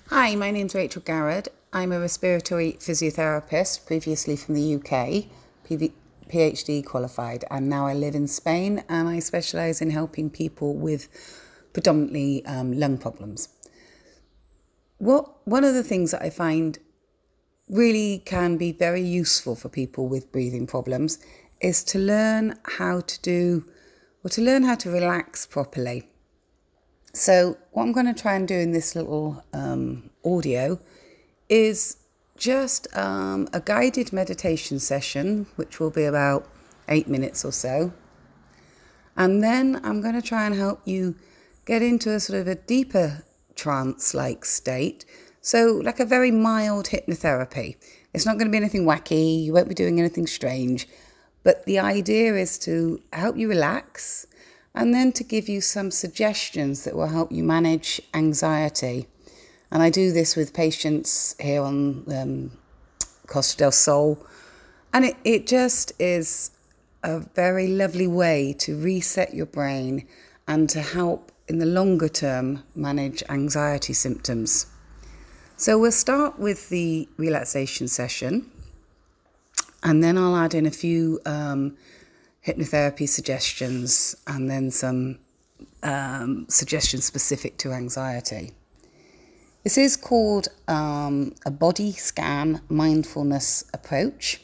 Hi, my name's Rachel Garrett. I'm a respiratory physiotherapist, previously from the UK, PhD qualified, and now I live in Spain and I specialise in helping people with predominantly lung problems. One of the things that I find really can be very useful for people with breathing problems is to learn how to relax properly. So what I'm going to try and do in this little audio is just a guided meditation session, which will be about 8 minutes or so. And then I'm going to try and help you get into a sort of a deeper trance-like state. So like a very mild hypnotherapy. It's not going to be anything wacky. You won't be doing anything strange. But the idea is to help you relax and then to give you some suggestions that will help you manage anxiety. And I do this with patients here on Costa del Sol. And it just is a very lovely way to reset your brain and to help in the longer term manage anxiety symptoms. So we'll start with the relaxation session, and then I'll add in a few hypnotherapy suggestions and then some suggestions specific to anxiety. This is called a body scan mindfulness approach.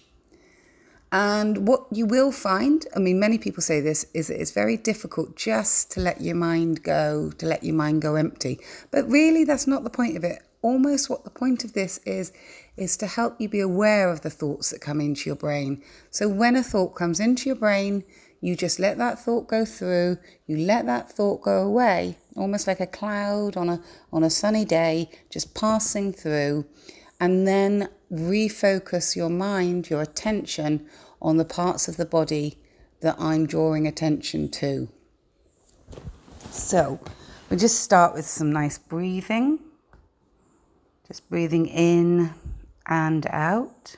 And what you will find, many people say this, is that it's very difficult just to let your mind go empty. But really, that's not the point of it. Almost what the point of this is to help you be aware of the thoughts that come into your brain. So when a thought comes into your brain, you just let that thought go through, you let that thought go away, almost like a cloud on a sunny day, just passing through, and then refocus your mind, your attention on the parts of the body that I'm drawing attention to. So we'll just start with some nice breathing. Just breathing in and out.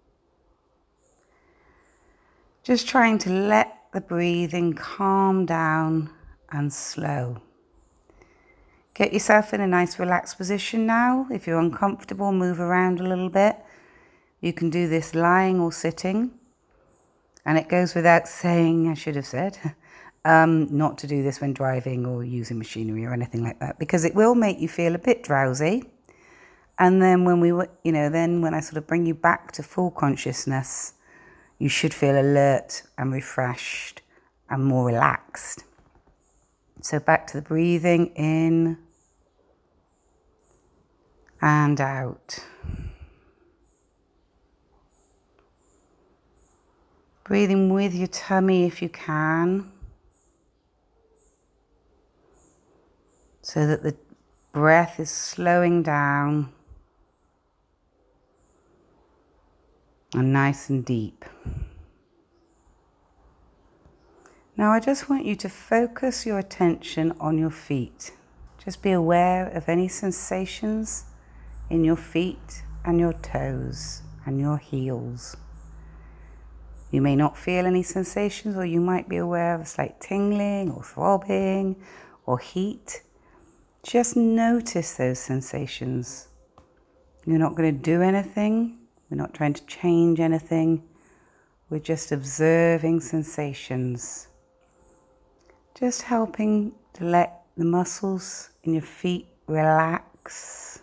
Just trying to let the breathing calm down and slow. Get yourself in a nice relaxed position now. If you're uncomfortable, move around a little bit. You can do this lying or sitting. And it goes without saying, I should have said, not to do this when driving or using machinery or anything like that, because it will make you feel a bit drowsy. And then when I sort of bring you back to full consciousness, you should feel alert and refreshed and more relaxed. So back to the breathing in and out. Breathing with your tummy if you can, so that the breath is slowing down and nice and deep. Now I just want you to focus your attention on your feet. Just be aware of any sensations in your feet and your toes and your heels. You may not feel any sensations, or you might be aware of a slight tingling or throbbing or heat. Just notice those sensations. You're not going to do anything. We're not trying to change anything. We're just observing sensations. Just helping to let the muscles in your feet relax.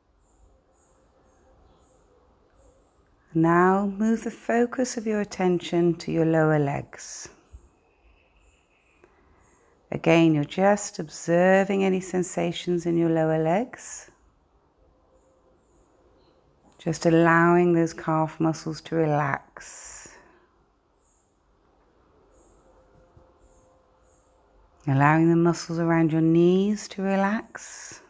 Now move the focus of your attention to your lower legs. Again, you're just observing any sensations in your lower legs. Just allowing those calf muscles to relax. Allowing the muscles around your knees to relax.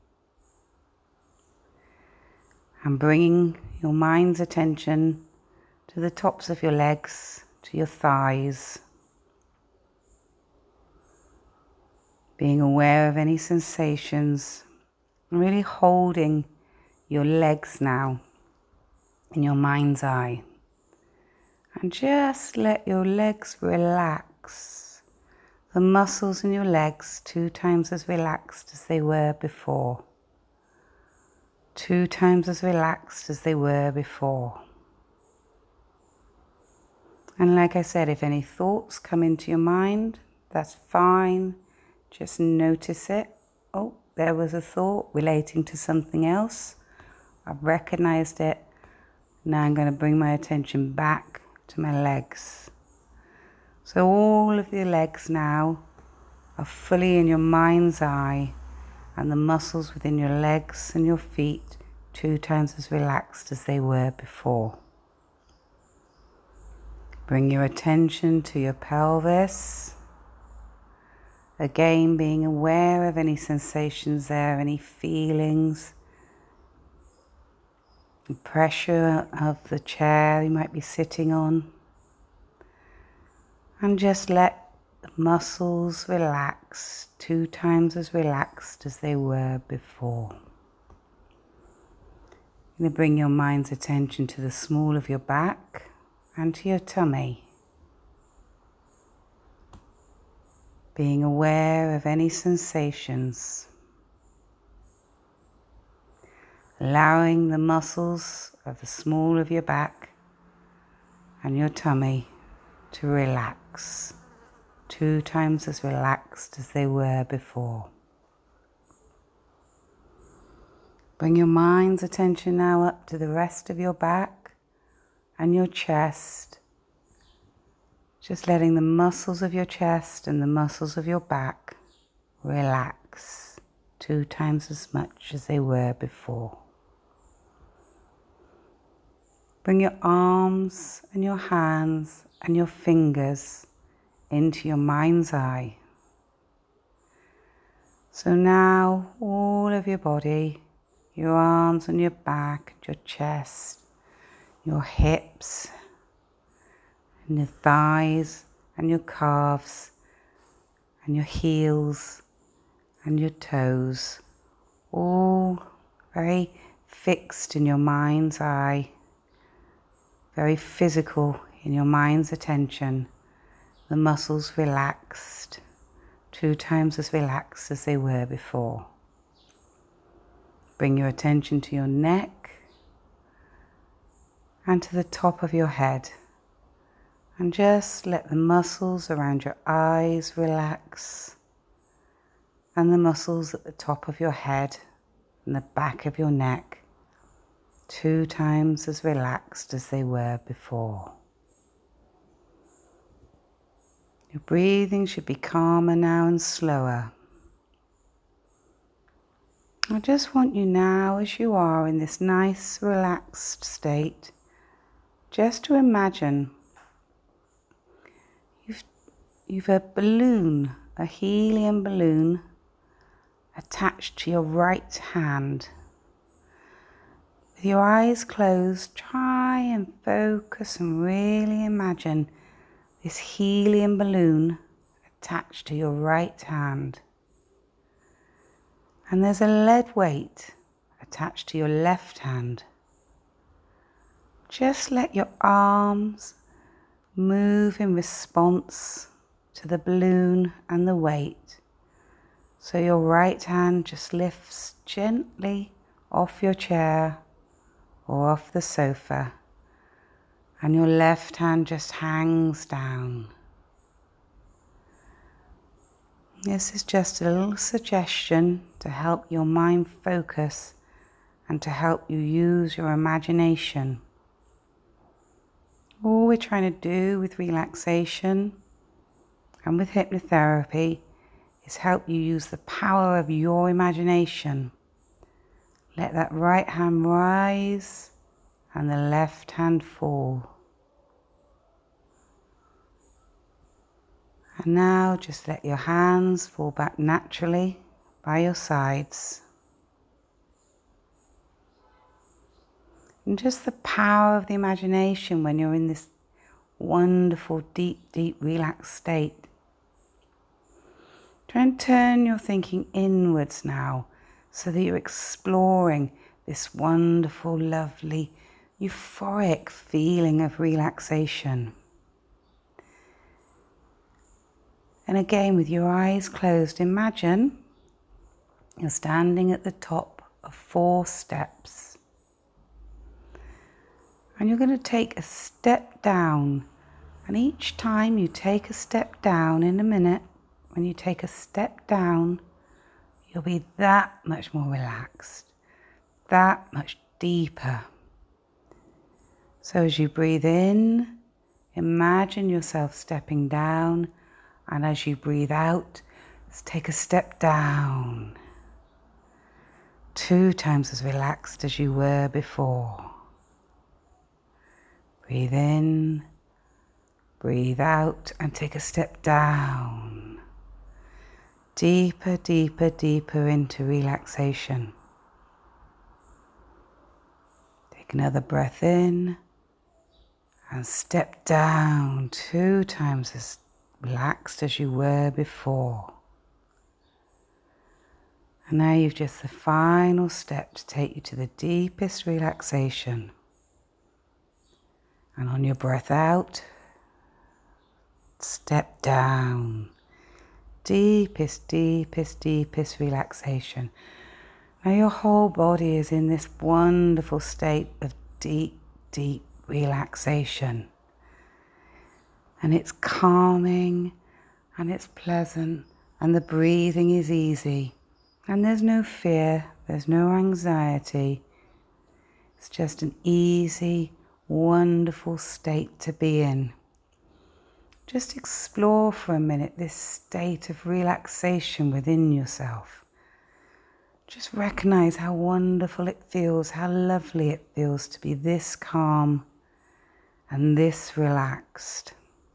And bringing your mind's attention to the tops of your legs, to your thighs. Being aware of any sensations, and really holding your legs now in your mind's eye. And just let your legs relax. The muscles in your legs 2 times as relaxed as they were before. 2 times as relaxed as they were before. And like I said, if any thoughts come into your mind, that's fine. Just notice it. Oh, there was a thought relating to something else. I've recognized it. Now I'm going to bring my attention back to my legs. So all of your legs now are fully in your mind's eye, and the muscles within your legs and your feet 2 times as relaxed as they were before. Bring your attention to your pelvis. Again, being aware of any sensations there, any feelings, the pressure of the chair you might be sitting on. And just let the muscles relax, 2 times as relaxed as they were before. You're going to bring your mind's attention to the small of your back and to your tummy. Being aware of any sensations. Allowing the muscles of the small of your back and your tummy to relax, 2 times as relaxed as they were before. Bring your mind's attention now up to the rest of your back and your chest. Just letting the muscles of your chest and the muscles of your back relax 2 times as much as they were before. Bring your arms and your hands and your fingers into your mind's eye. So now all of your body, your arms and your back, your chest, your hips, and your thighs and your calves and your heels and your toes, all very fixed in your mind's eye, very physical in your mind's attention, the muscles relaxed, 2 times as relaxed as they were before. Bring your attention to your neck and to the top of your head. And just let the muscles around your eyes relax, and the muscles at the top of your head and the back of your neck 2 times as relaxed as they were before. Your breathing should be calmer now and slower. I just want you now, as you are in this nice relaxed state, just to imagine you've a balloon, a helium balloon attached to your right hand. With your eyes closed, try and focus and really imagine this helium balloon attached to your right hand. And there's a lead weight attached to your left hand. Just let your arms move in response to the balloon and the weight. So your right hand just lifts gently off your chair or off the sofa, and your left hand just hangs down. This is just a little suggestion to help your mind focus and to help you use your imagination. All we're trying to do with relaxation and with hypnotherapy is help you use the power of your imagination. Let that right hand rise and the left hand fall. And now just let your hands fall back naturally by your sides. And just the power of the imagination when you're in this wonderful, deep, deep, relaxed state. Try and turn your thinking inwards now so that you're exploring this wonderful, lovely, euphoric feeling of relaxation. And again, with your eyes closed, imagine you're standing at the top of 4 steps. And you're going to take a step down. And each time you take a step down in a minute, when you take a step down, you'll be that much more relaxed, that much deeper. So as you breathe in, imagine yourself stepping down, and as you breathe out, let's take a step down. 2 times as relaxed as you were before. Breathe in, breathe out, and take a step down. Deeper, deeper, deeper into relaxation. Take another breath in and step down 2 times as relaxed as you were before. And now you've just the final step to take you to the deepest relaxation. And on your breath out, step down. Deepest, deepest, deepest relaxation. Now your whole body is in this wonderful state of deep, deep relaxation. And it's calming and it's pleasant and the breathing is easy. And there's no fear, there's no anxiety. It's just an easy, wonderful state to be in. Just explore for a minute this state of relaxation within yourself. Just recognize how wonderful it feels, how lovely it feels to be this calm and this relaxed.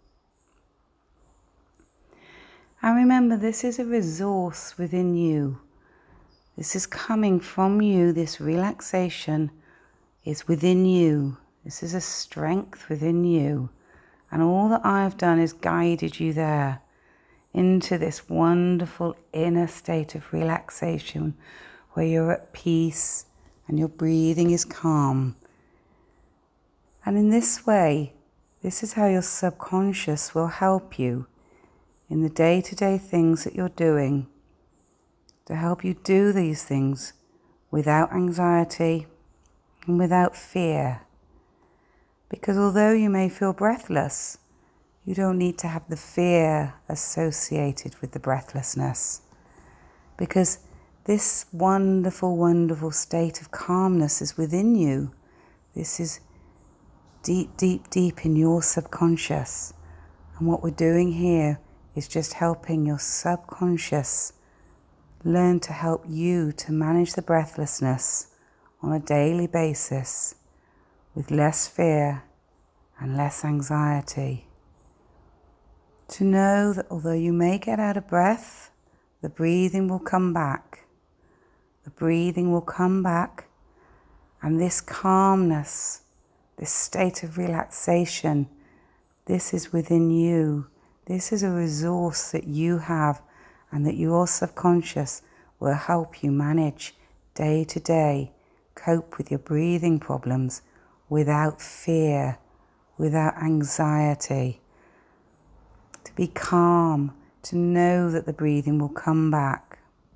And remember, this is a resource within you. This is coming from you. This relaxation is within you. This is a strength within you. And all that I have done is guided you there into this wonderful inner state of relaxation where you're at peace and your breathing is calm. And in this way, this is how your subconscious will help you in the day-to-day things that you're doing, to help you do these things without anxiety and without fear. Because although you may feel breathless, you don't need to have the fear associated with the breathlessness. Because this wonderful, wonderful state of calmness is within you. This is deep, deep, deep in your subconscious. And what we're doing here is just helping your subconscious learn to help you to manage the breathlessness on a daily basis with less fear and less anxiety. To know that although you may get out of breath, the breathing will come back. The breathing will come back, and this calmness, this state of relaxation, this is within you. This is a resource that you have and that your subconscious will help you manage day to day, cope with your breathing problems without fear, without anxiety. To be calm, to know that the breathing will come back.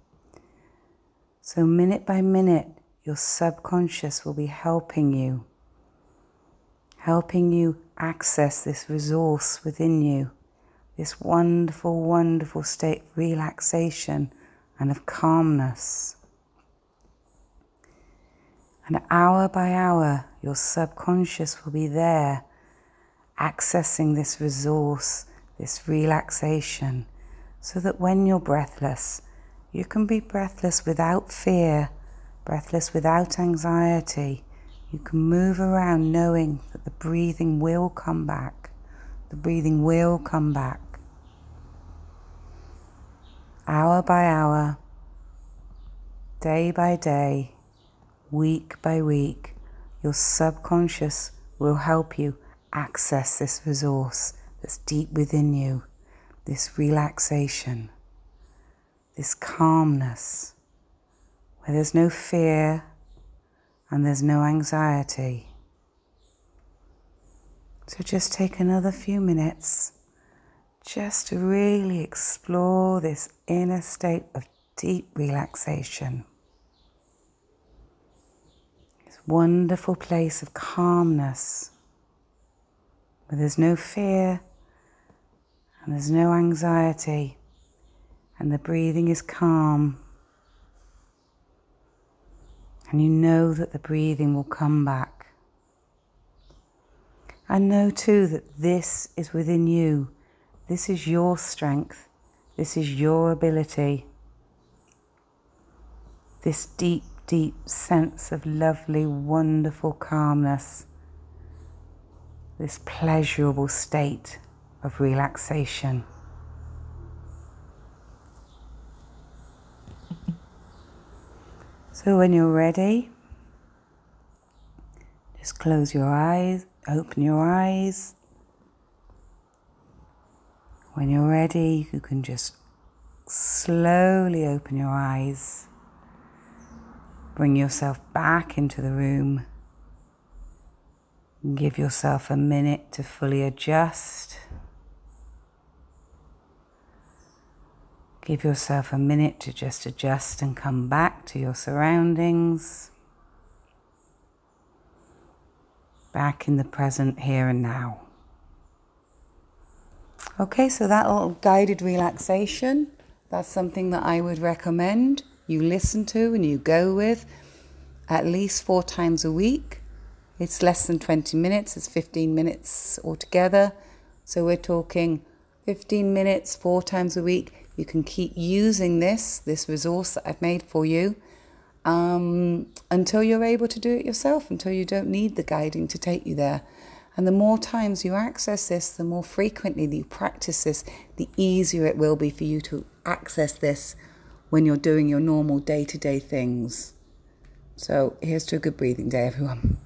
So minute by minute, your subconscious will be helping you access this resource within you, this wonderful, wonderful state of relaxation and of calmness. And hour by hour, your subconscious will be there, accessing this resource, this relaxation, so that when you're breathless, you can be breathless without fear, breathless without anxiety. You can move around knowing that the breathing will come back. The breathing will come back. Hour by hour, day by day, week by week, your subconscious will help you access this resource that's deep within you, this relaxation, this calmness, where there's no fear and there's no anxiety. So just take another few minutes just to really explore this inner state of deep relaxation. wonderful place of calmness, where there's no fear and there's no anxiety, and the breathing is calm. And you know that the breathing will come back. And know too that this is within you. This is your strength. This is your ability. This deep, deep sense of lovely, wonderful calmness. This pleasurable state of relaxation. So when you're ready, just close your eyes, open your eyes. When you're ready, you can just slowly open your eyes. Bring yourself back into the room. And give yourself a minute to fully adjust. Give yourself a minute to just adjust and come back to your surroundings. Back in the present here and now. Okay, so that little guided relaxation, that's something that I would recommend you listen to and you go with at least 4 times a week. It's less than 20 minutes, it's 15 minutes altogether. So we're talking 15 minutes, 4 times a week. You can keep using this resource that I've made for you until you're able to do it yourself, until you don't need the guiding to take you there. And the more times you access this, the more frequently you practice this, the easier it will be for you to access this when you're doing your normal day-to-day things. So here's to a good breathing day, everyone.